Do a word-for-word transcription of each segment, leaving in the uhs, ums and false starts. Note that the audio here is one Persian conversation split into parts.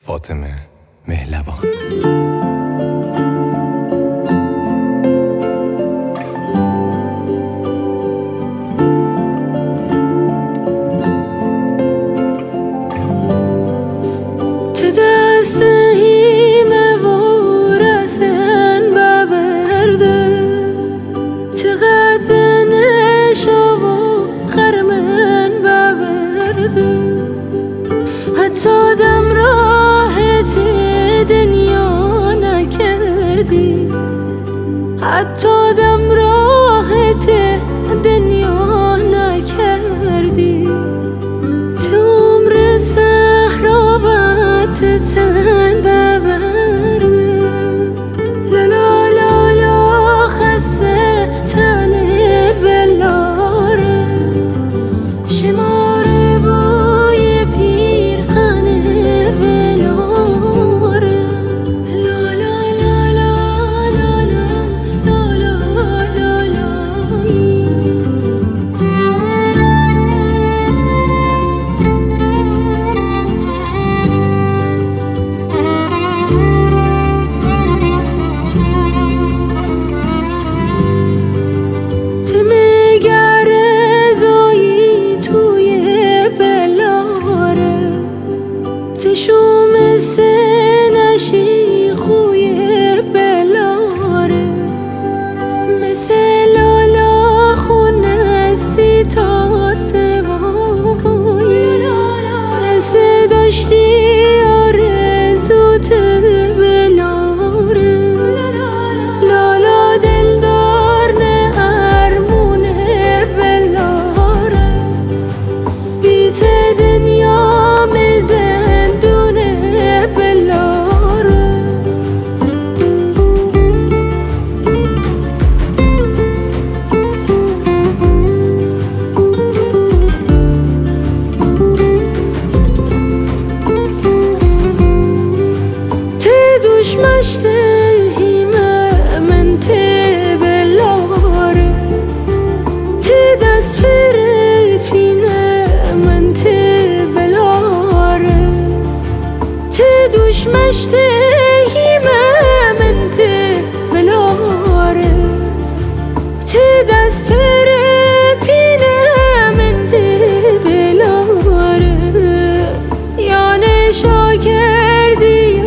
فاطمه مهلبان. حتی دم راحت دنیا نکردی، حتی دم راحت دنیا نکردی. تو عمر صحرابت تن ببرده، لالا لالا خسته تن بلاره، شمار بوی پیرهن بلاره. لالا لالا لالا لالا لالایی. شوم سنشی خوی بلاره، مثل لالا خونستی تا سوای، مثل داشتی آرزوت بلاره. لالا دلدار نه ارمونه بلاره، بیت دنیا مزه مشتهیمه من ته بلاره، ته دست پره پینه من ته بلاره، ته دوش مشتهیمه من ته بلاره، ته دست پره پینه من ته بلاره. یانه شاکردی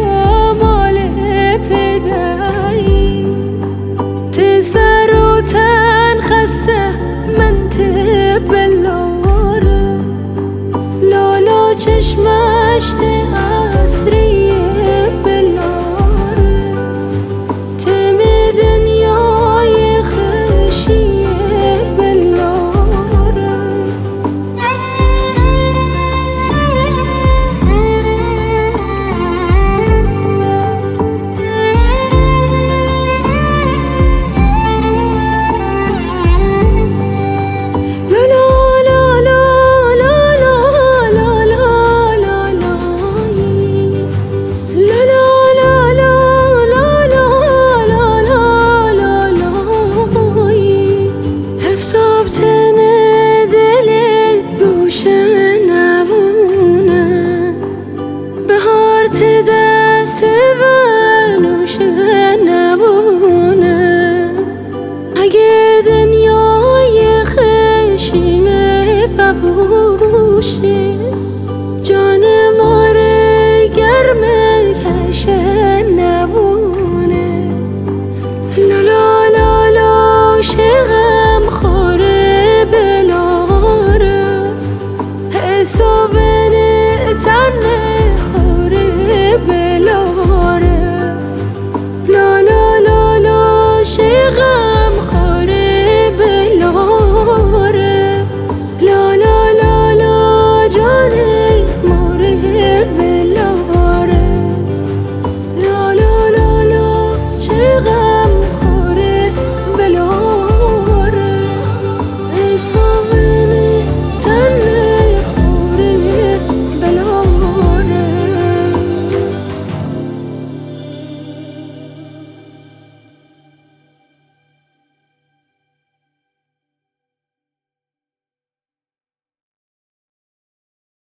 سر و تن خسته من ته بلاره، لالا چشمش ته عصریه بلاره، تم دنیای خشیه بلاره. Te dest